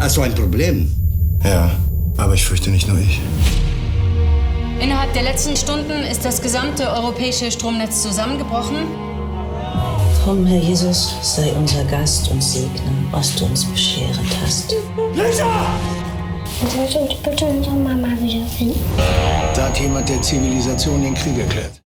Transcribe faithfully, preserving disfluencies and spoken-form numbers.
Hast du ein Problem? Ja, aber ich fürchte nicht nur ich. Innerhalb der letzten Stunden ist das gesamte europäische Stromnetz zusammengebrochen. Komm, Herr Jesus, sei unser Gast und segne, was du uns beschert hast. Lisa! Sollst du bitte unsere Mama wiederfinden? Da hat jemand der Zivilisation den Krieg erklärt.